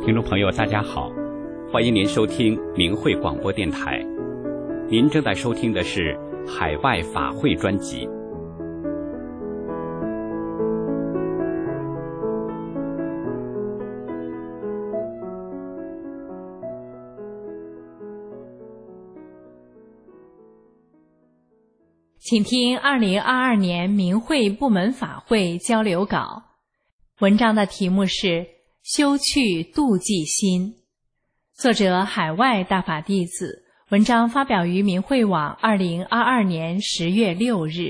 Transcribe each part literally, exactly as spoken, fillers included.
听众朋友大家好，欢迎您收听明慧广播电台。您正在收听的是海外法会专辑。 请听二零二二年明慧部门法会交流稿，文章的题目是修去妒忌心，作者海外大法弟子，文章发表于明慧网二零二二年十月六日。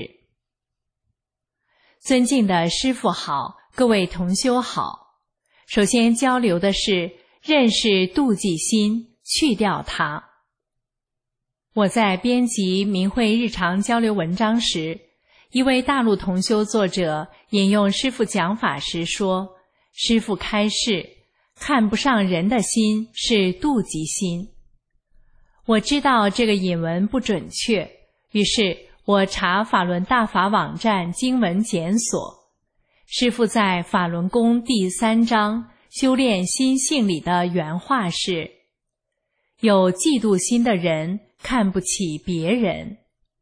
尊敬的师父好，各位同修好。首先交流的是认识妒忌心，去掉它。我在编辑明慧日常交流文章时，一位大陆同修作者引用师父讲法时说，师父开示，看不上人的心是妒忌心。我知道这个引文不准确，于是我查法轮大法网站经文检索，师父在法轮功第三章修炼心性里的原话是，有嫉妒心的人看不起别人。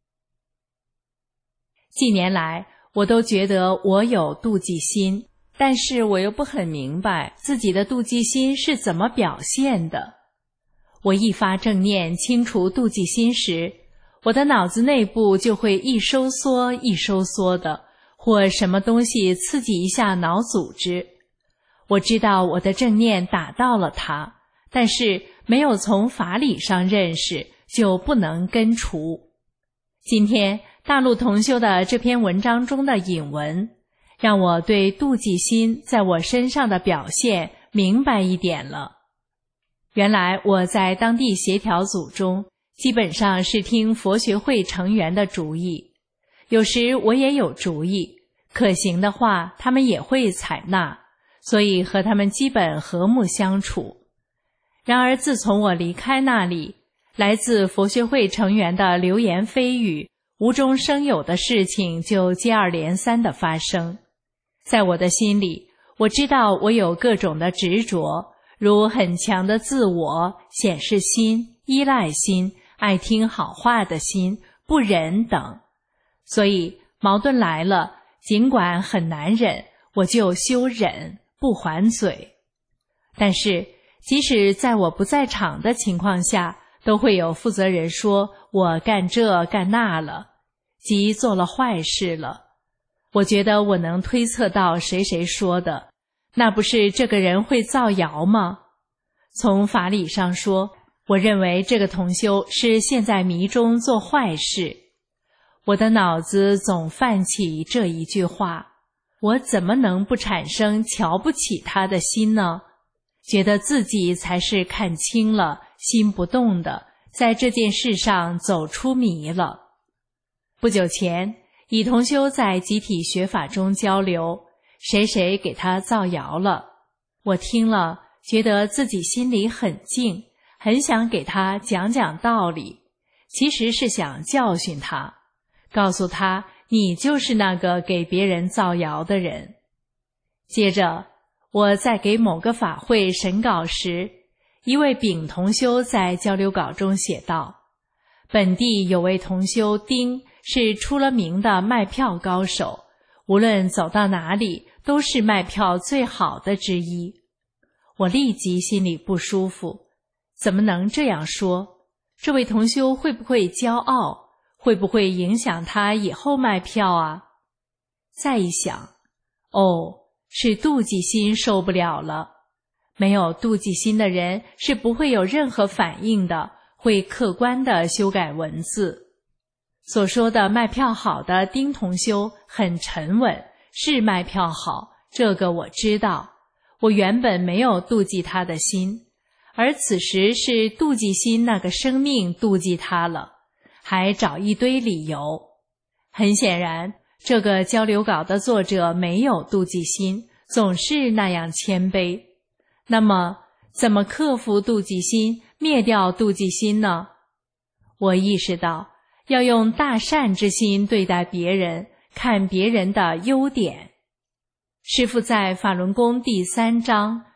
近年来我都觉得我有妒忌心，但是我又不很明白自己的妒忌心是怎么表现的。我一发正念清除妒忌心时，我的脑子内部就会一收缩一收缩的，或什么东西刺激一下脑组织。我知道我的正念打到了它，但是没有从法理上认识，就不能根除。今天大陆同修的这篇文章中的引文，让我对妒忌心在我身上的表现明白一点了。原来我在当地协调组中，基本上是听佛学会成员的主意，有时我也有主意，可行的话他们也会采纳，所以和他们基本和睦相处。然而自从我离开那里，来自佛学会成员的流言蜚语，无中生有的事情就接二连三的发生。在我的心里，我知道我有各种的执着，如很强的自我、显示心、依赖心、爱听好话的心、不忍等。所以矛盾来了，尽管很难忍，我就修忍，不还嘴。但是即使在我不在场的情况下，都会有负责人说我干这干那了，即做了坏事了。我觉得我能推测到谁谁说的，那不是这个人会造谣吗？从法理上说，我认为这个同修是陷在迷中做坏事。我的脑子总泛起这一句话，我怎么能不产生瞧不起他的心呢？觉得自己才是看清了，心不动的，在这件事上走出迷了。不久前，乙同修在集体学法中交流，谁谁给他造谣了。我听了，觉得自己心里很静，很想给他讲讲道理，其实是想教训他，告诉他你就是那个给别人造谣的人。接着我在给某个法会审稿时，一位丙同修在交流稿中写道，本地有位同修丁是出了名的卖票高手，无论走到哪里都是卖票最好的之一。我立即心里不舒服，怎么能这样说？这位同修会不会骄傲？会不会影响他以后卖票啊？再一想，哦，是妒忌心受不了了。没有妒忌心的人是不会有任何反应的，会客观地修改文字。所说的卖票好的丁同修很沉稳，是卖票好，这个我知道。我原本没有妒忌他的心，而此时是妒忌心那个生命妒忌他了，还找一堆理由。很显然，这个交流稿的作者没有妒忌心，总是那样谦卑。那么怎么克服妒忌心，灭掉妒忌心呢？我意识到要用大善之心对待别人，看别人的优点。师父在法轮功第三章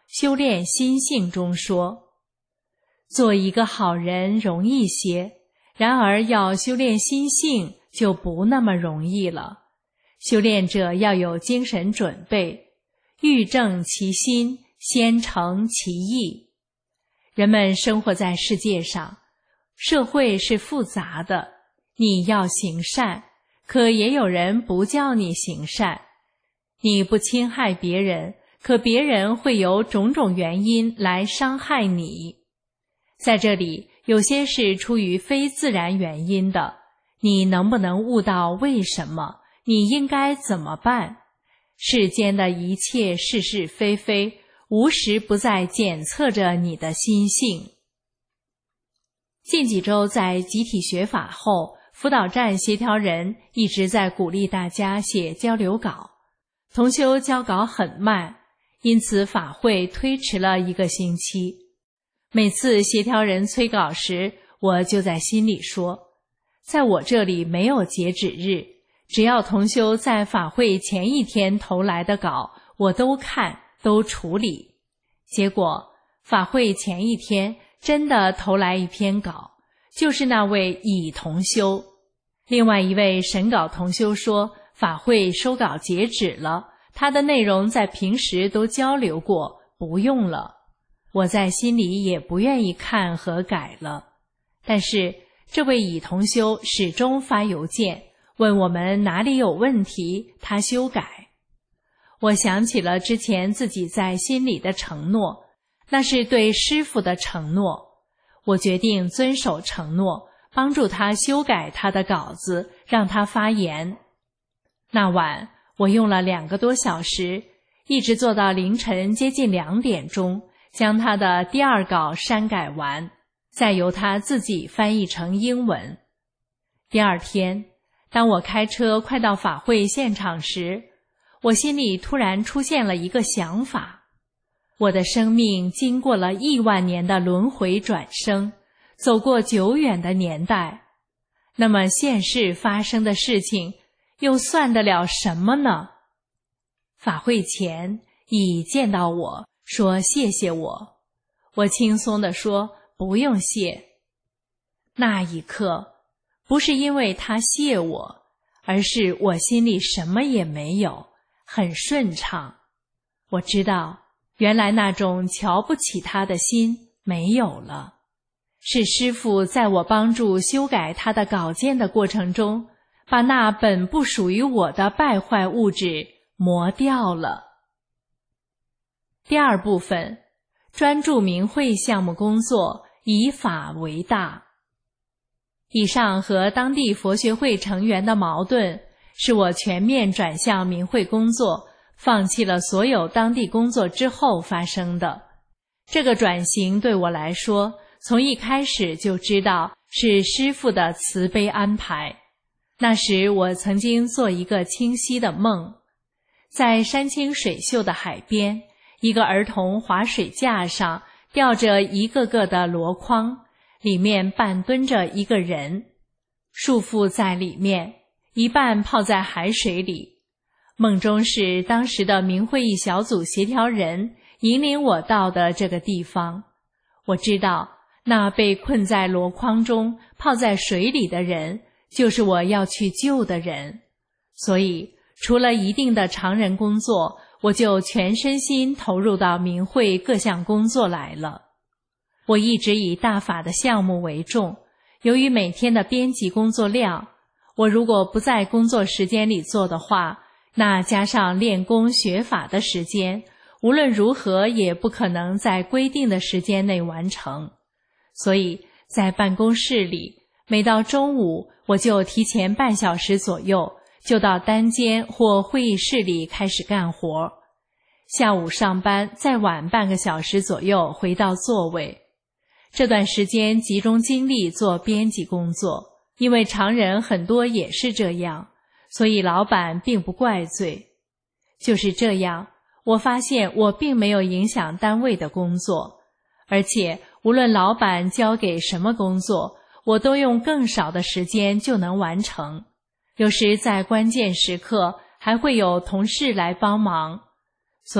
修炼心性中说，做一个好人容易些，然而要修炼心性就不那么容易了。修炼者要有精神准备，欲正其心，先诚其意。人们生活在世界上，社会是复杂的，你要行善，可也有人不叫你行善。你不侵害别人，可别人会由种种原因来伤害你。在这里，有些是出于非自然原因的，你能不能悟到为什么？你应该怎么办？世间的一切是是非非，无时不在检测着你的心性。近几周在集体学法后，辅导站协调人一直在鼓励大家写交流稿。同修交稿很慢，因此法会推迟了一个星期。每次协调人催稿时，我就在心里说，在我这里没有截止日，只要同修在法会前一天投来的稿，我都看，都处理。结果法会前一天真的投来一篇稿，就是那位乙同修。另外一位审稿同修说，法会收稿截止了，他的内容在平时都交流过，不用了。我在心里也不愿意看和改了。但是这位乙同修始终发邮件问我们哪里有问题，他修改。我想起了之前自己在心里的承诺，那是对师父的承诺。我决定遵守承诺，帮助他修改他的稿子，让他发言。那晚我用了两个多小时，一直做到凌晨接近两点钟，将他的第二稿删改完，再由他自己翻译成英文。第二天，当我开车快到法会现场时，我心里突然出现了一个想法。我的生命经过了亿万年的轮回转生，走过久远的年代，那么现世发生的事情又算得了什么呢？法会前，乙见到我说谢谢我，我轻松地说不用谢。那一刻，不是因为他谢我，而是我心里什么也没有，很顺畅。我知道，原来那种瞧不起他的心没有了，是师父在我帮助修改他的稿件的过程中，把那本不属于我的败坏物质磨掉了。第二部分，专注明慧项目工作，以法为大。以上和当地佛学会成员的矛盾，是我全面转向明慧工作，放弃了所有当地工作之后发生的。这个转型对我来说，从一开始就知道是师父的慈悲安排。那时我曾经做一个清晰的梦，在山清水秀的海边，一个儿童滑水架上吊着一个个的箩筐，里面半蹲着一个人，束缚在里面，一半泡在海水里。梦中是当时的明会议小组协调人引领我到的这个地方。我知道那被困在箩筐中泡在水里的人就是我要去救的人，所以除了一定的常人工作，我就全身心投入到明会各项工作来了。我一直以大法的项目为重，由于每天的编辑工作量，我如果不在工作时间里做的话，那加上练功学法的时间，无论如何也不可能在规定的时间内完成。所以在办公室里，每到中午，我就提前半小时左右，就到单间或会议室里开始干活。下午上班，再晚半个小时左右回到座位。这段时间集中精力做编辑工作，因为常人很多也是这样，所以老板并不怪罪。就是这样，我发现我并没有影响单位的工作，而且无论老板交给什么工作，我都用更少的时间就能完成。有时在关键时刻还会有同事来帮忙，所以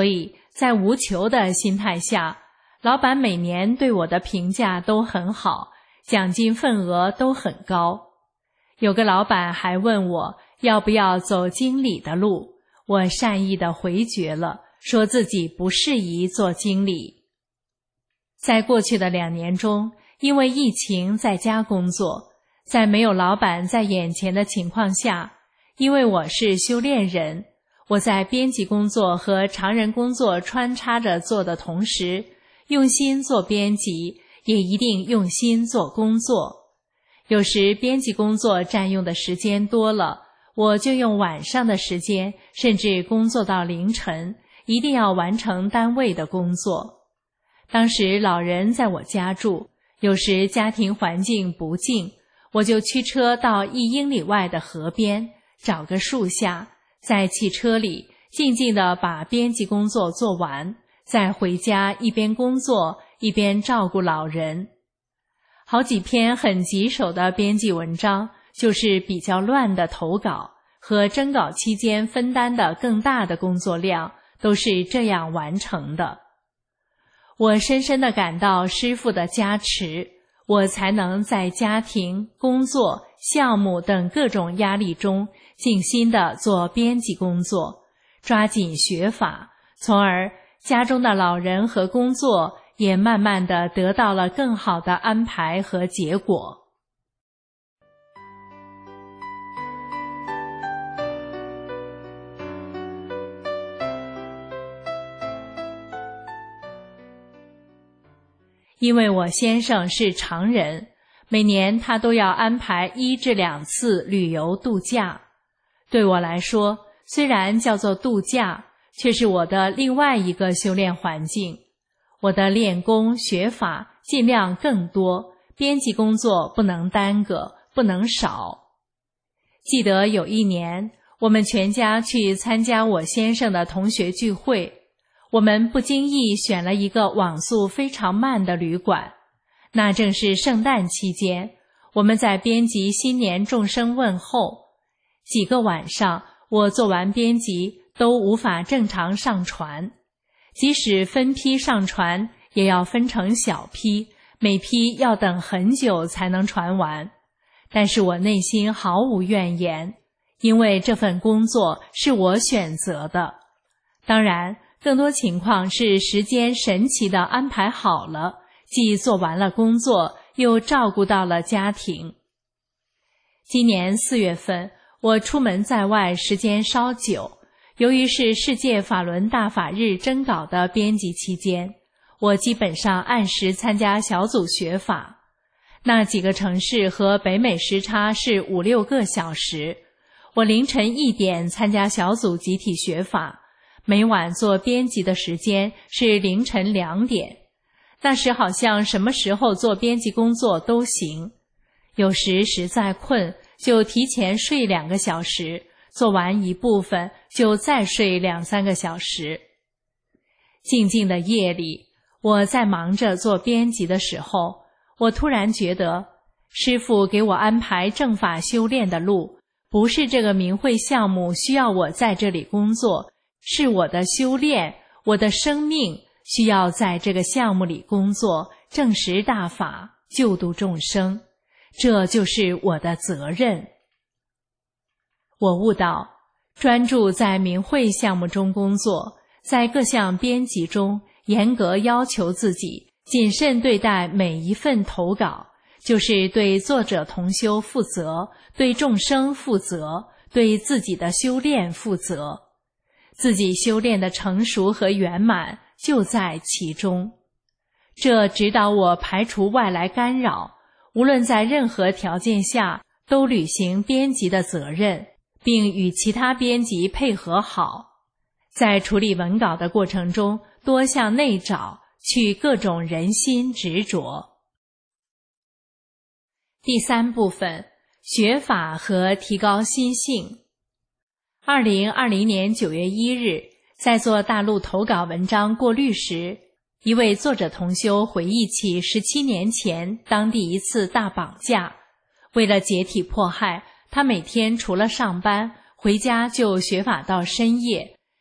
在无求的心态下，老板每年对我的评价都很好，奖金份额都很高。有个老板还问我要不要走经理的路，我善意地回绝了，说自己不适宜做经理。在过去的两年中，因为疫情在家工作，在没有老板在眼前的情况下，因为我是修炼人，我在编辑工作和常人工作穿插着做的同时，用心做编辑，也一定用心做工作。有时编辑工作占用的时间多了，我就用晚上的时间，甚至工作到凌晨，一定要完成单位的工作。当时老人在我家住，有时家庭环境不静，我就驱车到一英里外的河边，找个树下，在汽车里静静地把编辑工作做完，再回家一边工作一边照顾老人。好几篇很棘手的编辑文章，就是比较乱的投稿和征稿期间分担的更大的工作量，都是这样完成的。我深深地感到师父的加持，我才能在家庭、工作、项目等各种压力中静心地做编辑工作，抓紧学法，从而家中的老人和工作也慢慢地得到了更好的安排和结果。因为我先生是常人，每年他都要安排一至两次旅游度假。对我来说，虽然叫做度假，却是我的另外一个修炼环境。我的练功学法尽量更多，编辑工作不能耽搁，不能少。记得有一年，我们全家去参加我先生的同学聚会，我们不经意选了一个网速非常慢的旅馆。那正是圣诞期间，我们在编辑新年众生问候。几个晚上，我做完编辑都无法正常上传，即使分批上传，也要分成小批，每批要等很久才能传完。但是我内心毫无怨言，因为这份工作是我选择的。当然，更多情况是时间神奇地安排好了，既做完了工作，又照顾到了家庭。今年四月份，我出门在外时间稍久，由于是世界法轮大法日征稿的编辑期间，我基本上按时参加小组学法。那几个城市和北美时差是五六个小时，我凌晨一点参加小组集体学法，每晚做编辑的时间是凌晨两点。那时好像什么时候做编辑工作都行，有时实在困就提前睡两个小时，做完一部分就再睡两三个小时。静静的夜里，我在忙着做编辑的时候，我突然觉得师父给我安排正法修炼的路，不是这个明慧项目需要我在这里工作，是我的修炼，我的生命需要在这个项目里工作，证实大法，救度众生，这就是我的责任。我悟到，专注在明慧项目中工作，在各项编辑中严格要求自己，谨慎对待每一份投稿，就是对作者同修负责，对众生负责，对自己的修炼负责。自己修炼的成熟和圆满就在其中。这指导我排除外来干扰，无论在任何条件下都履行编辑的责任，并与其他编辑配合好。在处理文稿的过程中，多向内找，去各种人心执着。第三部分，学法和提高心性。二零二零年九月一日，在做大陆投稿文章过滤时，一位作者同修回忆起十七年前当地一次大绑架。为了解体迫害，他每天除了上班，回家就学法到深夜，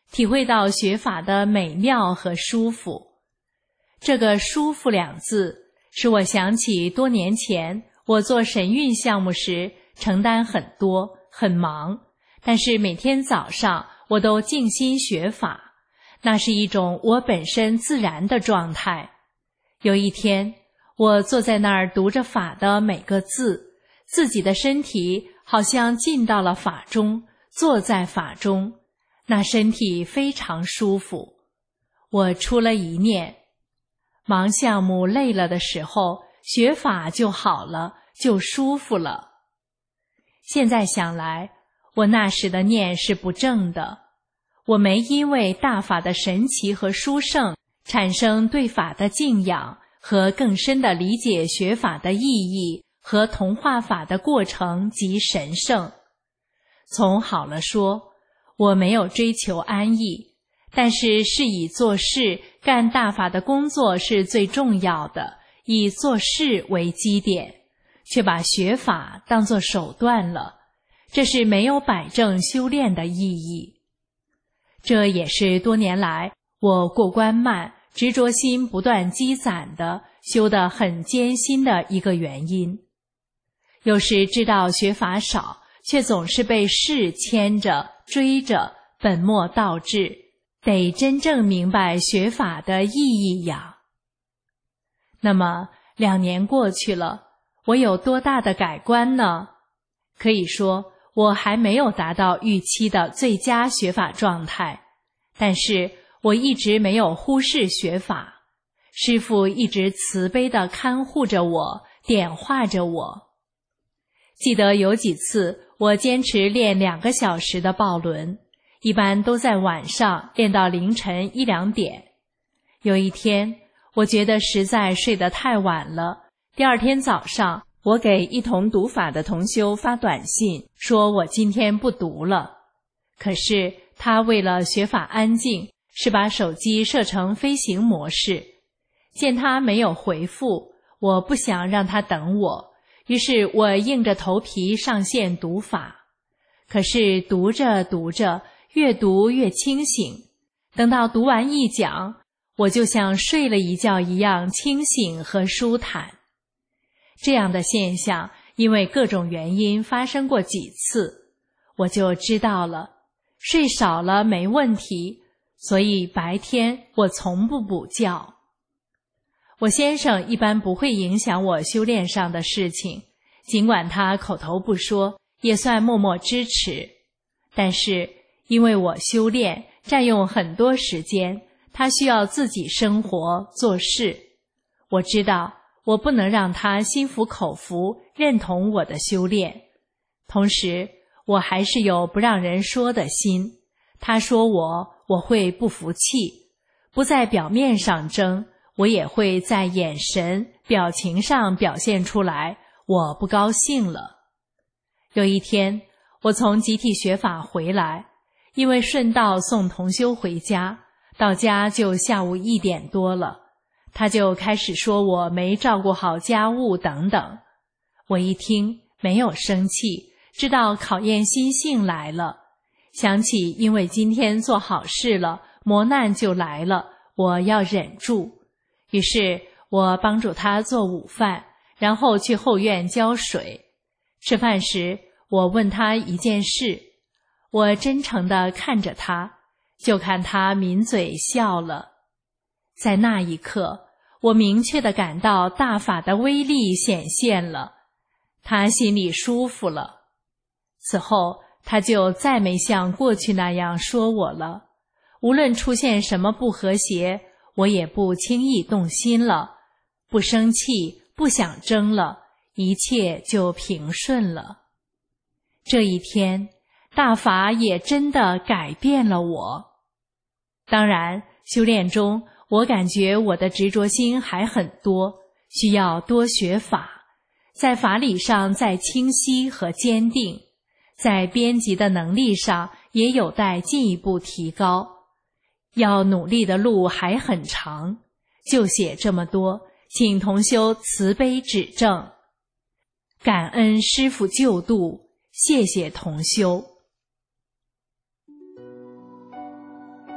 体会到学法的美妙和舒服。这个舒服两字使我想起多年前我做神韵项目时承担很多，很忙，但是每天早上我都静心学法，那是一种我本身自然的状态。有一天，我坐在那儿读着法的每个字，自己的身体好像进到了法中，坐在法中，那身体非常舒服。我出了一念，忙项目累了的时候，学法就好了，就舒服了。现在想来，我那时的念是不正的，我没因为大法的神奇和殊胜产生对法的敬仰和更深的理解学法的意义和同化法的过程及神圣。从好了说，我没有追求安逸，但是是以做事干大法的工作是最重要的，以做事为基点，却把学法当作手段了，这是没有摆正修炼的意义。这也是多年来我过关慢，执着心不断积攒的，修得很艰辛的一个原因。有时知道学法少，却总是被事牵着追着，本末倒置，得真正明白学法的意义呀。那么两年过去了，我有多大的改观呢？可以说我还没有达到预期的最佳学法状态，但是我一直没有忽视学法，师父一直慈悲地看护着我，点化着我。记得有几次我坚持练两个小时的抱轮，一般都在晚上练到凌晨一两点。有一天，我觉得实在睡得太晚了，第二天早上我给一同读法的同修发短信，说我今天不读了。可是他为了学法安静，是把手机设成飞行模式。见他没有回复，我不想让他等我，于是我硬着头皮上线读法。可是读着读着，越读越清醒，等到读完一讲，我就像睡了一觉一样清醒和舒坦。这样的现象因为各种原因发生过几次，我就知道了，睡少了没问题，所以白天我从不补觉。我先生一般不会影响我修炼上的事情，尽管他口头不说，也算默默支持。但是因为我修炼占用很多时间，他需要自己生活做事，我知道我不能让他心服口服认同我的修炼。同时我还是有不让人说的心，他说我我会不服气，不在表面上争，我也会在眼神表情上表现出来我不高兴了。有一天我从集体学法回来，因为顺道送同修回家，到家就下午一点多了，他就开始说我没照顾好家务等等。我一听没有生气，知道考验心性来了，想起因为今天做好事了，磨难就来了，我要忍住。于是我帮助他做午饭，然后去后院浇水。吃饭时我问他一件事，我真诚地看着他，就看他抿嘴笑了。在那一刻，我明确地感到大法的威力显现了，他心里舒服了。此后他就再没像过去那样说我了，无论出现什么不和谐，我也不轻易动心了，不生气，不想争了，一切就平顺了。这一天，大法也真的改变了我。当然，修炼中我感觉我的执着心还很多，需要多学法，在法理上再清晰和坚定，在编辑的能力上也有待进一步提高。要努力的路还很长，就写这么多，请同修慈悲指正。感恩师父救度，谢谢同修。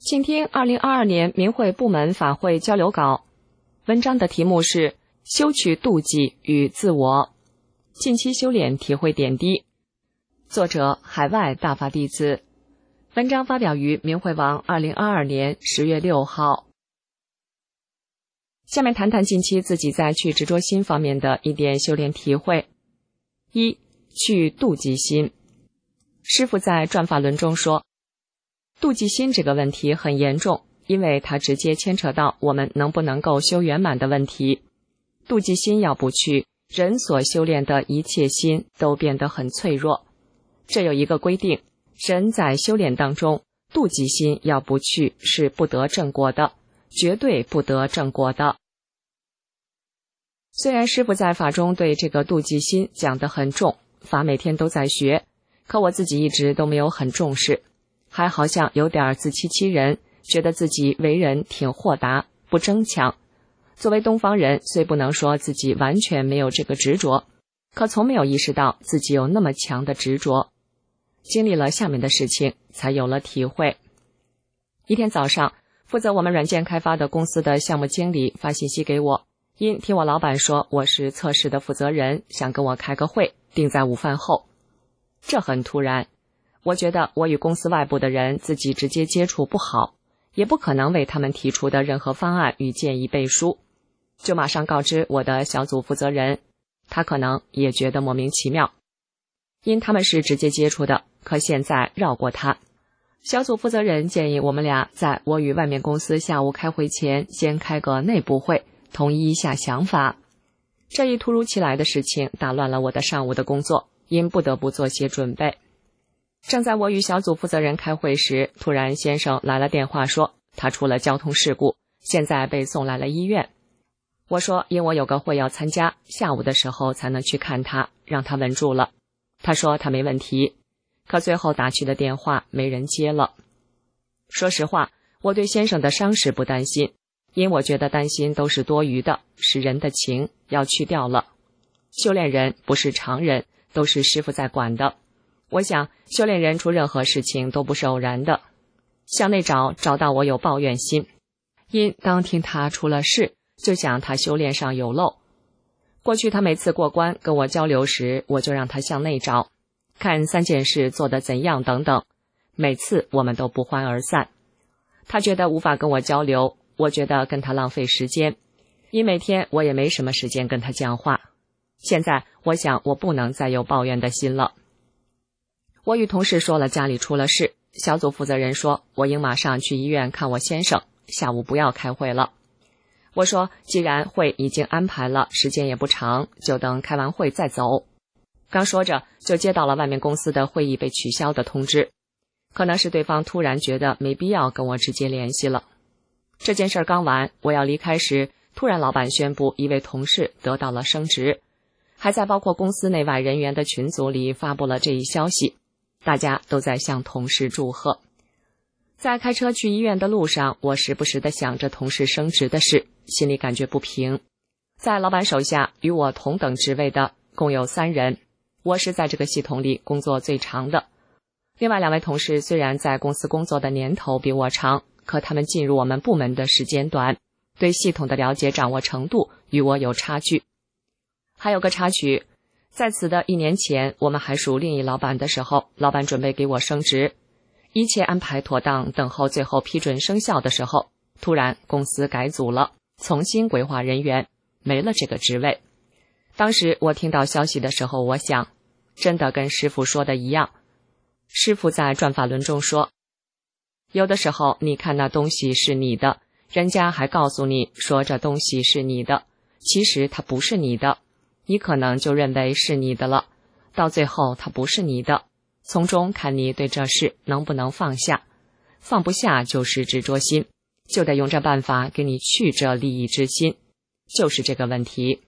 请听二零二二年明慧部门法会交流稿，文章的题目是修取妒忌与自我，近期修炼体会点滴，作者海外大法弟子，文章发表于明慧网二零二二年十月六号。下面谈谈近期自己在去执着心方面的一点修炼体会。一、去妒忌心。师父在转法轮中说，妒忌心这个问题很严重，因为它直接牵扯到我们能不能够修圆满的问题。妒忌心要不去，人所修炼的一切心都变得很脆弱。这有一个规定，人在修炼当中，妒忌心要不去是不得正果的，绝对不得正果的。虽然师父在法中对这个妒忌心讲得很重，法每天都在学，可我自己一直都没有很重视，还好像有点自欺欺人，觉得自己为人挺豁达，不争强。作为东方人，虽不能说自己完全没有这个执着，可从没有意识到自己有那么强的执着。经历了下面的事情，才有了体会。一天早上，负责我们软件开发的公司的项目经理发信息给我，因听我老板说我是测试的负责人，想跟我开个会，定在午饭后。这很突然，我觉得我与公司外部的人自己直接接触不好，也不可能为他们提出的任何方案与建议背书，就马上告知我的小组负责人，他可能也觉得莫名其妙，因他们是直接接触的，可现在绕过他。小组负责人建议我们俩在我与外面公司下午开会前先开个内部会，统一一下想法。这一突如其来的事情打乱了我的上午的工作，因不得不做些准备。正在我与小组负责人开会时，突然先生来了电话说他出了交通事故，现在被送来了医院。我说因我有个会要参加，下午的时候才能去看他，让他稳住了。他说他没问题，可最后打去的电话没人接了。说实话，我对先生的伤势不担心，因我觉得担心都是多余的，是人的情要去掉了。修炼人不是常人，都是师父在管的。我想修炼人出任何事情都不是偶然的。向内找，找到我有抱怨心，因刚听他出了事，就想他修炼上有漏。过去他每次过关跟我交流时，我就让他向内找，看三件事做得怎样等等，每次我们都不欢而散。他觉得无法跟我交流，我觉得跟他浪费时间，因每天我也没什么时间跟他讲话。现在我想我不能再有抱怨的心了。我与同事说了家里出了事，小组负责人说我应马上去医院看我先生，下午不要开会了。我说既然会已经安排了，时间也不长，就等开完会再走。刚说着就接到了外面公司的会议被取消的通知，可能是对方突然觉得没必要跟我直接联系了。这件事刚完，我要离开时，突然老板宣布一位同事得到了升职，还在包括公司内外人员的群组里发布了这一消息，大家都在向同事祝贺。在开车去医院的路上，我时不时地想着同事升职的事，心里感觉不平。在老板手下与我同等职位的共有三人，我是在这个系统里工作最长的。另外两位同事虽然在公司工作的年头比我长，可他们进入我们部门的时间短，对系统的了解掌握程度与我有差距。还有个插曲，在此的一年前，我们还属另一老板的时候，老板准备给我升职，一切安排妥当，等候最后批准生效的时候，突然公司改组了，重新规划人员，没了这个职位。当时我听到消息的时候，我想真的跟师父说的一样。师父在转法轮中说，有的时候你看那东西是你的，人家还告诉你说这东西是你的，其实它不是你的，你可能就认为是你的了，到最后它不是你的，从中看你对这事能不能放下，放不下就是执着心，就得用这办法给你去这利益之心，就是这个问题。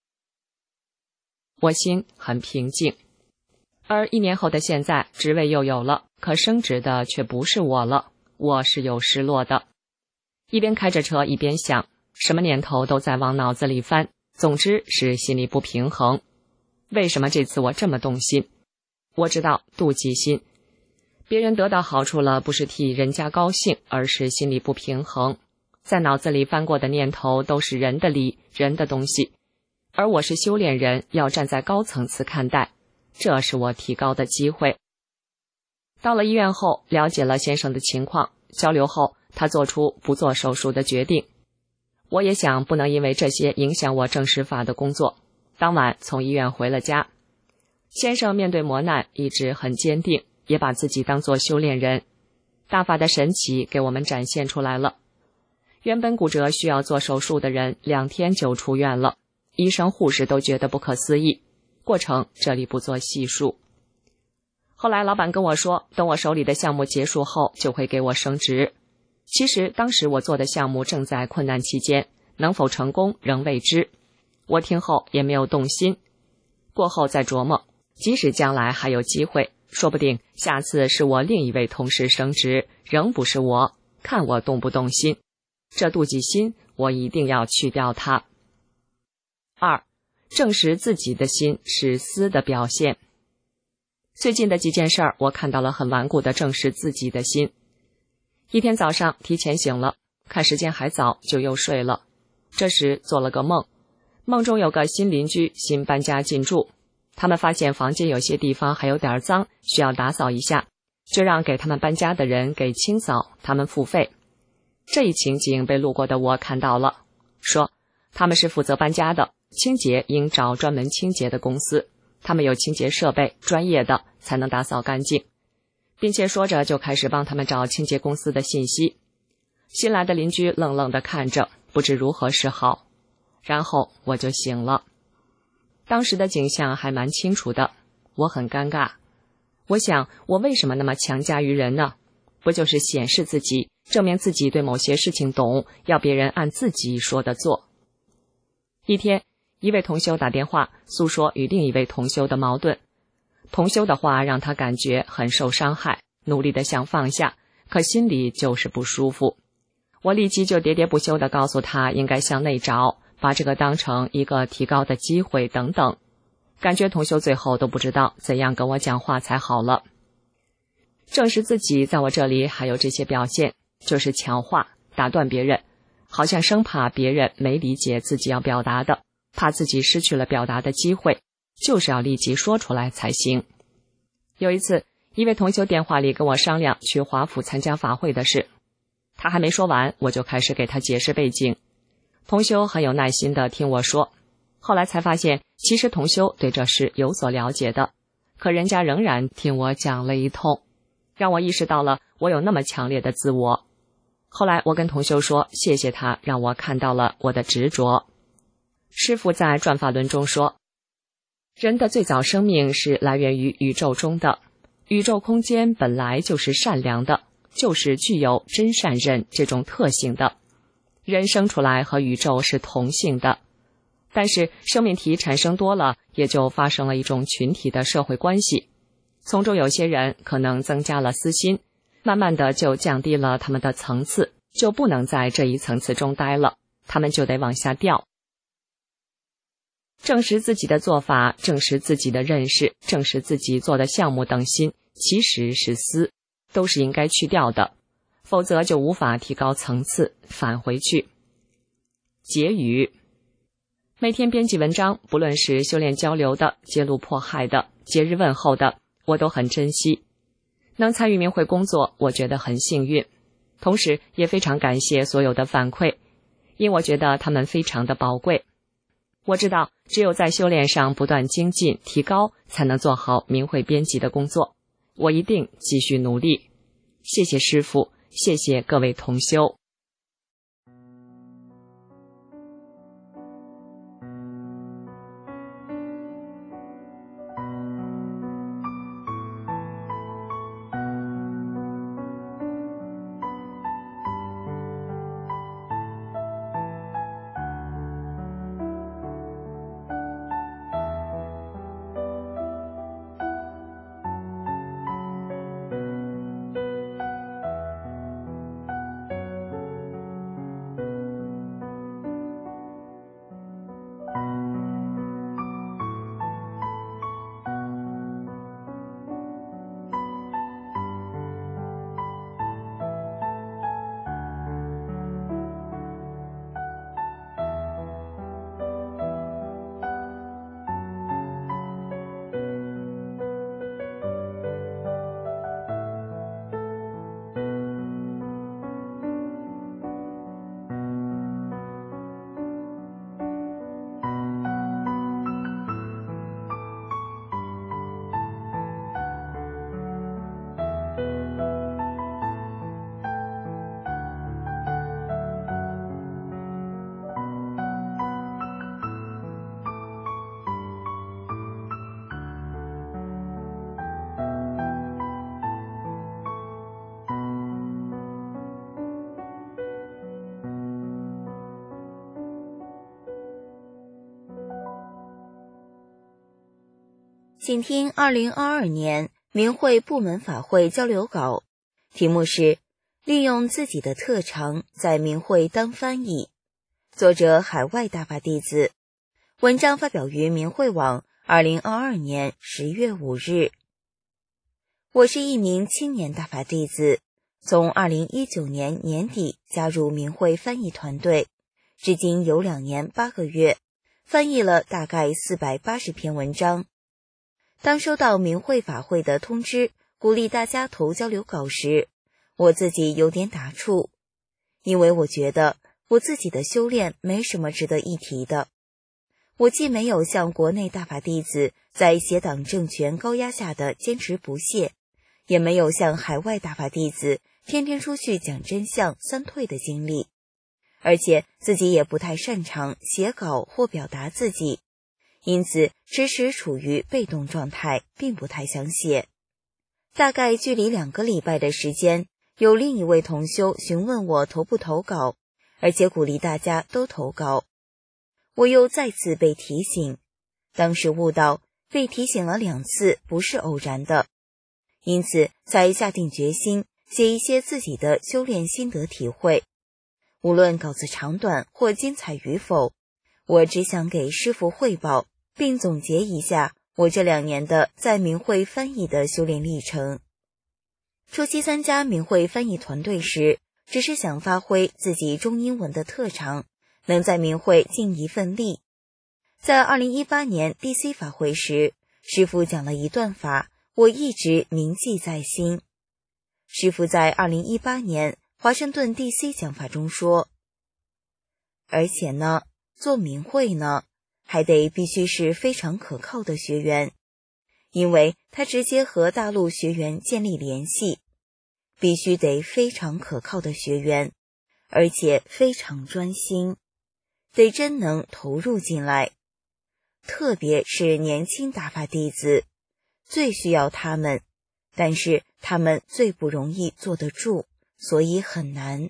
我心很平静。而一年后的现在，职位又有了，可升职的却不是我了，我是有失落的。一边开着车一边想，什么念头都在往脑子里翻，总之是心里不平衡。为什么这次我这么动心？我知道妒忌心， 别人得到好处了，不是替人家高兴，而是心里不平衡，在脑子里翻过的念头都是人的理，人的东西，而我是修炼人，要站在高层次看待，这是我提高的机会。到了医院后，了解了先生的情况，交流后，他做出不做手术的决定。我也想不能因为这些影响我正实法的工作。当晚从医院回了家。先生面对磨难一直很坚定，也把自己当作修炼人。大法的神奇给我们展现出来了。原本骨折需要做手术的人，两天就出院了，医生护士都觉得不可思议。过程这里不做细数。后来老板跟我说，等我手里的项目结束后就会给我升职。其实当时我做的项目正在困难期间，能否成功仍未知。我听后也没有动心，过后再琢磨，即使将来还有机会，说不定下次是我另一位同事升职，仍不是我，看我动不动心。这妒忌心我一定要去掉它。二，证实自己的心是思的表现。最近的几件事儿，我看到了很顽固的证实自己的心。一天早上提前醒了，看时间还早，就又睡了。这时做了个梦，梦中有个新邻居新搬家进驻，他们发现房间有些地方还有点脏，需要打扫一下，就让给他们搬家的人给清扫，他们付费。这一情景被路过的我看到了，说他们是负责搬家的，清洁应找专门清洁的公司，他们有清洁设备，专业的才能打扫干净，并且说着就开始帮他们找清洁公司的信息。新来的邻居愣愣地看着，不知如何是好。然后我就醒了。当时的景象还蛮清楚的，我很尴尬。我想，我为什么那么强加于人呢？不就是显示自己，证明自己对某些事情懂，要别人按自己说的做。一天，一位同修打电话诉说与另一位同修的矛盾，同修的话让他感觉很受伤害，努力的想放下，可心里就是不舒服。我立即就喋喋不休地告诉他应该向内找，把这个当成一个提高的机会等等。感觉同修最后都不知道怎样跟我讲话才好了。证实自己在我这里还有这些表现，就是强化，打断别人，好像生怕别人没理解自己要表达的，怕自己失去了表达的机会，就是要立即说出来才行。有一次，一位同修电话里跟我商量去华府参加法会的事，他还没说完，我就开始给他解释背景。同修很有耐心地听我说，后来才发现，其实同修对这事有所了解的，可人家仍然听我讲了一通，让我意识到了我有那么强烈的自我。后来我跟同修说，谢谢他让我看到了我的执着。师父在转法轮中说，人的最早生命是来源于宇宙中的，宇宙空间本来就是善良的，就是具有真善忍这种特性的。人生出来和宇宙是同性的，但是生命体产生多了，也就发生了一种群体的社会关系，从中有些人可能增加了私心，慢慢的就降低了他们的层次，就不能在这一层次中待了，他们就得往下掉。证实自己的做法，证实自己的认识，证实自己做的项目等心，其实是私，都是应该去掉的，否则就无法提高层次，返回去。结语，每天编辑文章，不论是修炼交流的、揭露迫害的、节日问候的，我都很珍惜。能参与明慧工作，我觉得很幸运，同时也非常感谢所有的反馈，因我觉得他们非常的宝贵。我知道，只有在修炼上不断精进、提高，才能做好明慧编辑的工作。我一定继续努力。谢谢师父，谢谢各位同修。 请听二零二二年明慧部门法会交流稿，题目是利用自己的特长在明慧当翻译，作者海外大法弟子，文章发表于明慧网二零二二年十月五日。我是一名青年大法弟子，从二零一九年年底加入明慧翻译团队，至今有两年八个月，翻译了大概四百八十篇文章。当收到明慧法会的通知，鼓励大家投交流稿时，我自己有点打怵，因为我觉得我自己的修炼没什么值得一提的。我既没有像国内大法弟子在邪党政权高压下的坚持不懈，也没有像海外大法弟子天天出去讲真相三退的经历，而且自己也不太擅长写稿或表达自己，因此迟迟处于被动状态，并不太想写。大概距离两个礼拜的时间，有另一位同修询问我投不投稿，而且鼓励大家都投稿。我又再次被提醒，当时悟到被提醒了两次不是偶然的，因此才下定决心写一些自己的修炼心得体会。无论稿子长短或精彩与否，我只想给师父汇报，并总结一下我这两年的在明慧翻译的修炼历程。初期参加明慧翻译团队时，只是想发挥自己中英文的特长，能在明慧尽一份力。在二零一八年 D C 法会时，师父讲了一段法，我一直铭记在心。师父在二零一八年华盛顿 D C 讲法中说，而且呢，做明慧呢，还得必须是非常可靠的学员，因为他直接和大陆学员建立联系，必须得非常可靠的学员，而且非常专心，得真能投入进来。特别是年轻大法弟子，最需要他们，但是他们最不容易坐得住，所以很难。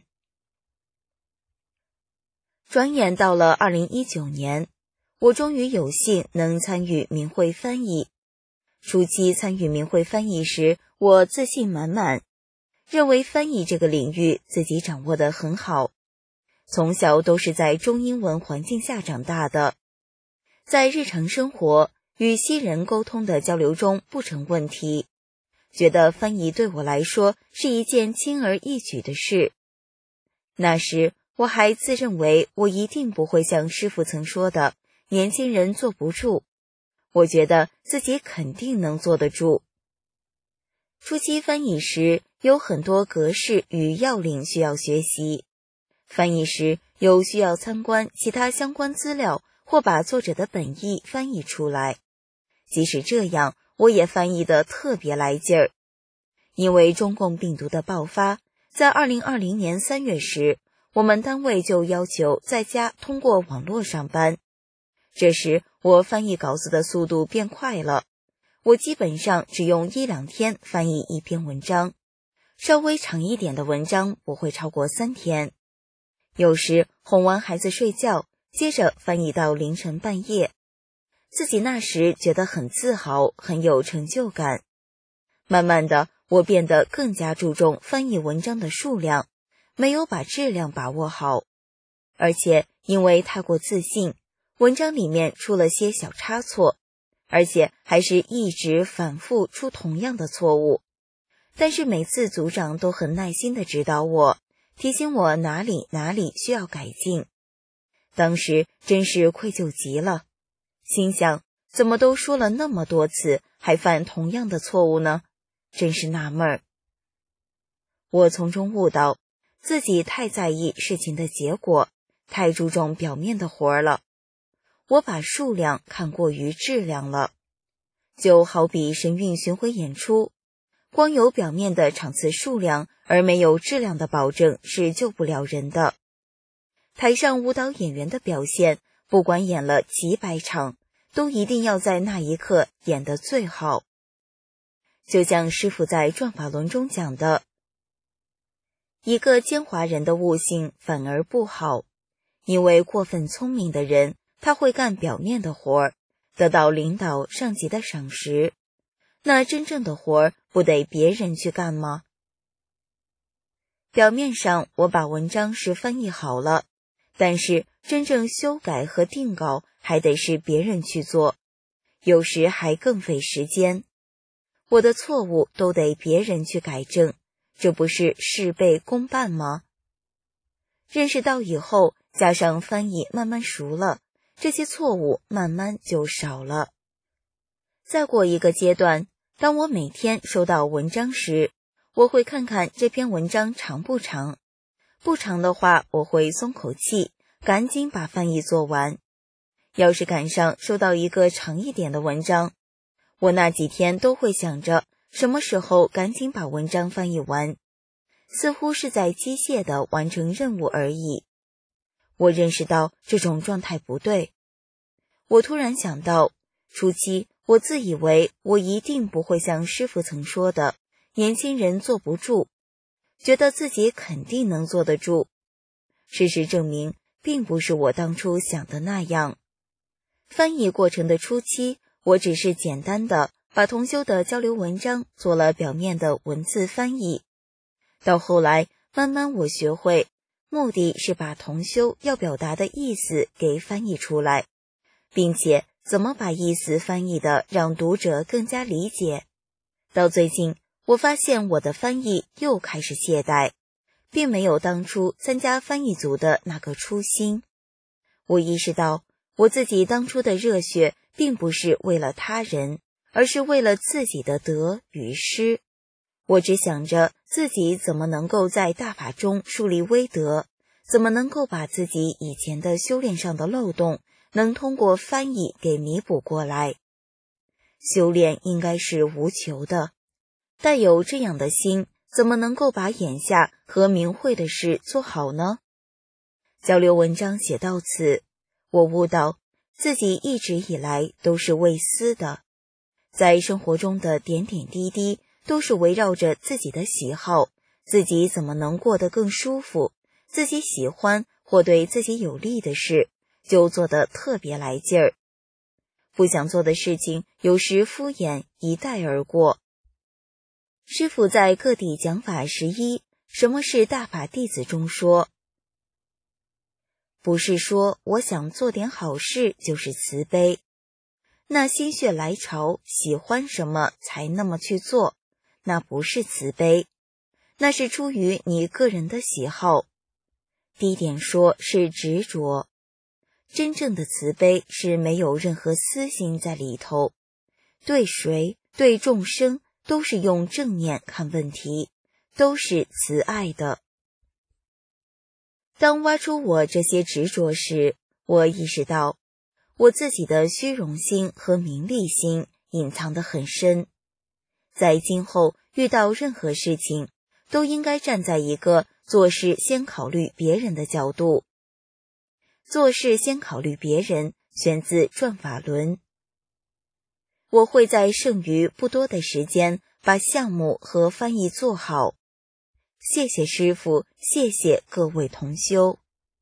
转眼到了二零一九年，我终于有幸能参与明慧翻译。初期参与明慧翻译时，我自信满满，认为翻译这个领域自己掌握得很好。从小都是在中英文环境下长大的，在日常生活与西人沟通的交流中不成问题，觉得翻译对我来说是一件轻而易举的事。那时我还自认为我一定不会像师父曾说的年轻人坐不住，我觉得自己肯定能坐得住。初期翻译时有很多格式与要领需要学习，翻译时有需要参观其他相关资料或把作者的本意翻译出来。即使这样，我也翻译得特别来劲儿。因为中共病毒的爆发，在二零二零年三月时，我们单位就要求在家通过网络上班。这时我翻译稿子的速度变快了，我基本上只用一两天翻译一篇文章，稍微长一点的文章不会超过三天。有时哄完孩子睡觉，接着翻译到凌晨半夜。自己那时觉得很自豪，很有成就感。慢慢的，我变得更加注重翻译文章的数量，没有把质量把握好。而且因为太过自信，文章里面出了些小差错，而且还是一直反复出同样的错误。但是每次组长都很耐心地指导我，提醒我哪里哪里需要改进。当时真是愧疚极了，心想怎么都说了那么多次，还犯同样的错误呢？真是纳闷儿。我从中悟到，自己太在意事情的结果，太注重表面的活儿了。我把数量看过于质量了。就好比神韵巡回演出，光有表面的场次数量，而没有质量的保证是救不了人的。台上舞蹈演员的表现，不管演了几百场，都一定要在那一刻演得最好。就像师父在转法轮中讲的，一个奸猾人的悟性反而不好，因为过分聪明的人，他会干表面的活儿， 得到领导上级的赏识，那真正的活儿不得别人去干吗？表面上我把文章是翻译好了，但是真正修改和定稿还得是别人去做，有时还更费时间。我的错误都得别人去改正，这不是事倍功半吗？认识到以后，加上翻译慢慢熟了，这些错误慢慢就少了。再过一个阶段，当我每天收到文章时，我会看看这篇文章长不长，不长的话我会松口气，赶紧把翻译做完。要是赶上收到一个长一点的文章，我那几天都会想着什么时候赶紧把文章翻译完，似乎是在机械地完成任务而已。我认识到这种状态不对。我突然想到，初期我自以为我一定不会像师父曾说的，年轻人坐不住，觉得自己肯定能坐得住。事实证明，并不是我当初想的那样。翻译过程的初期，我只是简单的把同修的交流文章做了表面的文字翻译。到后来，慢慢我学会，目的是把同修要表达的意思给翻译出来，并且怎么把意思翻译的让读者更加理解。到最近，我发现我的翻译又开始懈怠，并没有当初参加翻译组的那个初心。我意识到，我自己当初的热血并不是为了他人，而是为了自己的得与失。我只想着自己怎么能够在大法中树立威德，怎么能够把自己以前的修炼上的漏洞能通过翻译给弥补过来。修炼应该是无求的，带有这样的心，怎么能够把眼下和明慧的事做好呢？交流文章写到此，我悟到自己一直以来都是为私的，在生活中的点点滴滴都是围绕着自己的喜好，自己怎么能过得更舒服，自己喜欢或对自己有利的事，就做得特别来劲儿。不想做的事情，有时敷衍一带而过。师父在各地讲法十一，什么是大法弟子中说，不是说我想做点好事就是慈悲，那心血来潮，喜欢什么才那么去做，那不是慈悲，那是出于你个人的喜好。低点说是执着，真正的慈悲是没有任何私心在里头，对谁对众生都是用正念看问题，都是慈爱的。当挖出我这些执着时，我意识到我自己的虚荣心和名利心隐藏得很深，在今后遇到任何事情，都应该站在一个做事先考虑别人的角度。做事先考虑别人，选自《转法轮》。我会在剩余不多的时间把项目和翻译做好。谢谢师父，谢谢各位同修。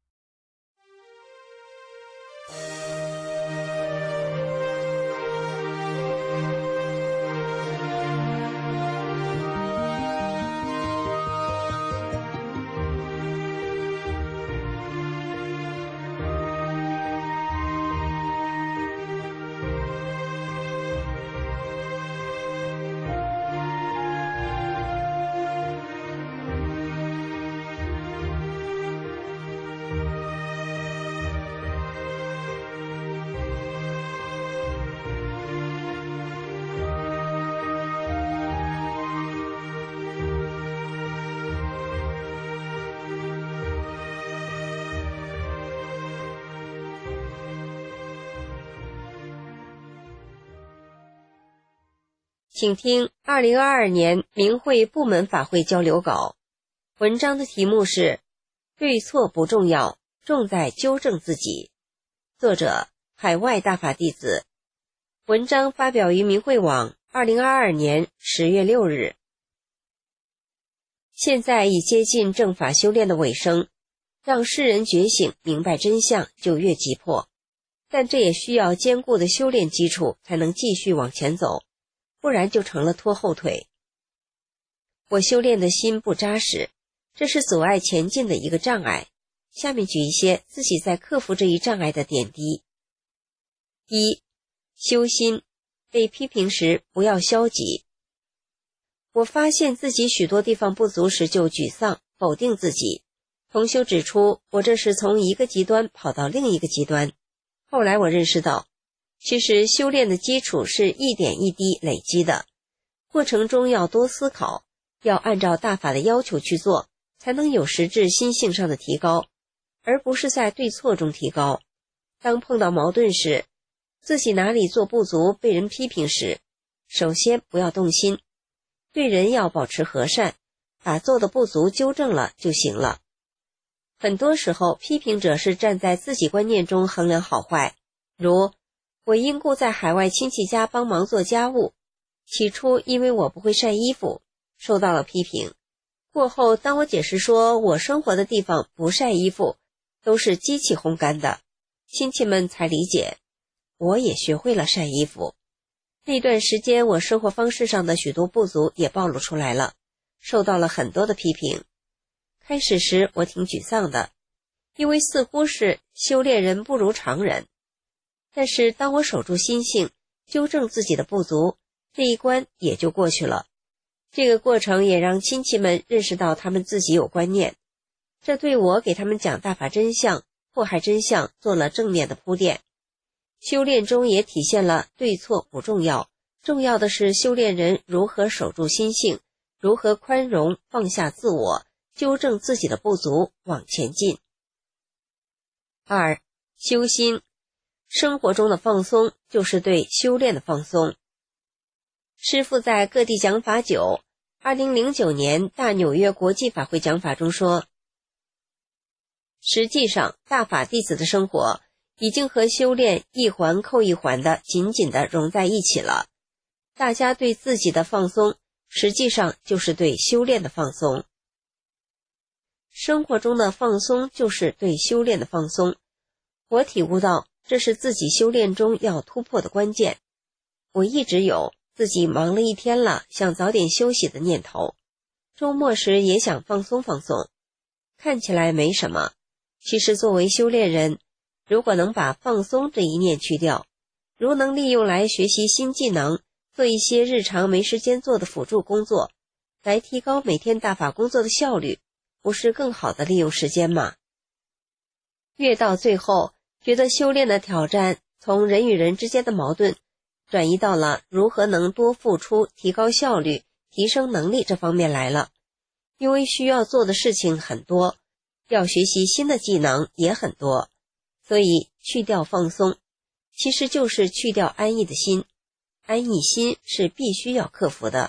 请听二零二二年明慧部门法会交流稿。文章的题目是对错不重要，重在纠正自己。作者海外大法弟子。文章发表于明慧网二零二二年十月六日。现在已接近正法修炼的尾声，让世人觉醒明白真相就越急迫。 但这也需要坚固的修炼基础才能继续往前走，不然就成了拖后腿。我修炼的心不扎实，这是阻碍前进的一个障碍。下面举一些自己在克服这一障碍的点滴。一、修心，被批评时不要消极。我发现自己许多地方不足时就沮丧，否定自己。同修指出，我这是从一个极端跑到另一个极端。后来我认识到，其实修炼的基础是一点一滴累积的，过程中要多思考，要按照大法的要求去做，才能有实质心性上的提高，而不是在对错中提高。当碰到矛盾时，自己哪里做不足被人批评时，首先不要动心，对人要保持和善，把做的不足纠正了就行了。很多时候批评者是站在自己观念中衡量好坏，如我因故在海外亲戚家帮忙做家务，起初因为我不会晒衣服，受到了批评。过后当我解释说我生活的地方不晒衣服，都是机器烘干的，亲戚们才理解，我也学会了晒衣服。那段时间我生活方式上的许多不足也暴露出来了，受到了很多的批评。开始时我挺沮丧的，因为似乎是修炼人不如常人。但是当我守住心性，纠正自己的不足，这一关也就过去了。这个过程也让亲戚们认识到他们自己有观念，这对我给他们讲大法真相、迫害真相做了正面的铺垫。修炼中也体现了对错不重要，重要的是修炼人如何守住心性，如何宽容放下自我，纠正自己的不足，往前进。二、修心，生活中的放松就是对修炼的放松。师父在各地讲法九，二零零九年大纽约国际法会讲法中说，实际上大法弟子的生活已经和修炼一环扣一环的紧紧地融在一起了。大家对自己的放松，实际上就是对修炼的放松。生活中的放松就是对修炼的放松。我体悟到，这是自己修炼中要突破的关键。我一直有自己忙了一天了，想早点休息的念头，周末时也想放松放松。看起来没什么，其实作为修炼人，如果能把放松这一念去掉，如能利用来学习新技能，做一些日常没时间做的辅助工作，来提高每天大法工作的效率，不是更好的利用时间吗？越到最后，觉得修炼的挑战从人与人之间的矛盾，转移到了如何能多付出、提高效率、提升能力这方面来了。因为需要做的事情很多，要学习新的技能也很多，所以去掉放松，其实就是去掉安逸的心。安逸心是必须要克服的。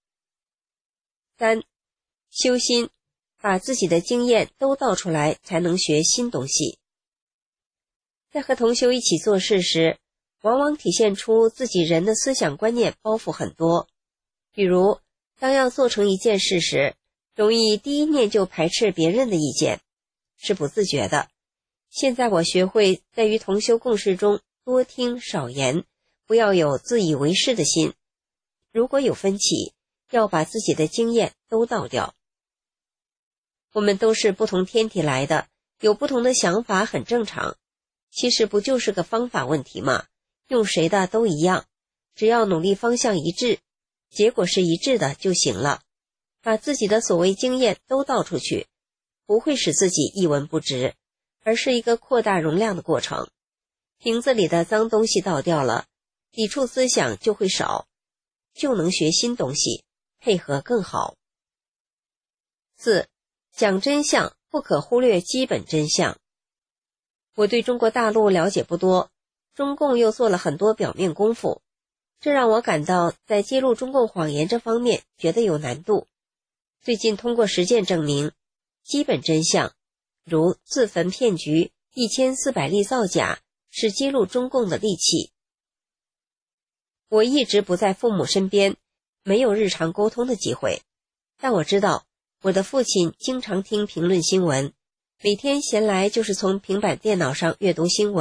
三、修心，把自己的经验都倒出来，才能学新东西。在和同修一起做事时，往往体现出自己人的思想观念包袱很多。比如，当要做成一件事时，容易第一念就排斥别人的意见，是不自觉的。现在我学会在与同修共事中多听少言，不要有自以为是的心。如果有分歧，要把自己的经验都倒掉。我们都是不同天体来的，有不同的想法很正常。其实不就是个方法问题吗？用谁的都一样，只要努力方向一致，结果是一致的就行了。把自己的所谓经验都倒出去，不会使自己一文不值，而是一个扩大容量的过程。瓶子里的脏东西倒掉了，抵触思想就会少，就能学新东西，配合更好。四、讲真相，不可忽略基本真相。我对中国大陆了解不多，中共又做了很多表面功夫，这让我感到在揭露中共谎言这方面觉得有难度。最近通过实践证明，基本真相，如自焚骗局、一千四百例造假，是揭露中共的利器。我一直不在父母身边，没有日常沟通的机会，但我知道我的父亲经常听评论新闻，每天闲来就是从平板电脑上阅读新闻，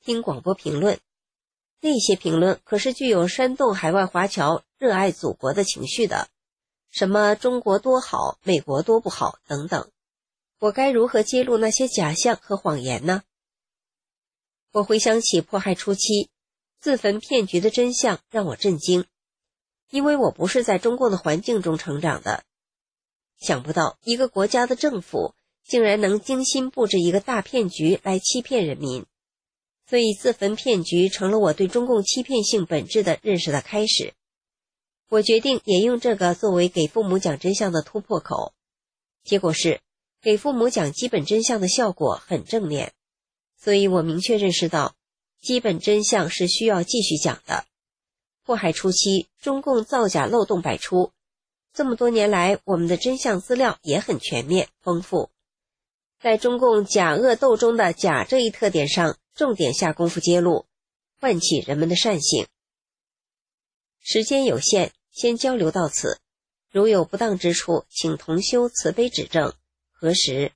听广播评论。那些评论可是具有煽动海外华侨热爱祖国的情绪的，什么中国多好，美国多不好等等。我该如何揭露那些假象和谎言呢？我回想起迫害初期自焚骗局的真相，让我震惊，因为我不是在中共的环境中成长的。想不到一个国家的政府竟然能精心布置一个大骗局来欺骗人民，所以自焚骗局成了我对中共欺骗性本质的认识的开始。我决定也用这个作为给父母讲真相的突破口，结果是给父母讲基本真相的效果很正面，所以我明确认识到基本真相是需要继续讲的。迫害初期中共造假漏洞百出，这么多年来我们的真相资料也很全面丰富，在中共假恶斗中的假这一特点上重点下功夫揭露，唤起人们的善性。时间有限，先交流到此，如有不当之处，请同修慈悲指正，核实。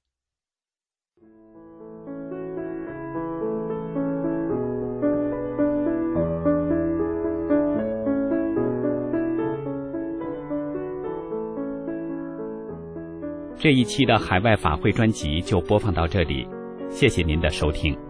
这一期的海外法会专辑就播放到这里，谢谢您的收听。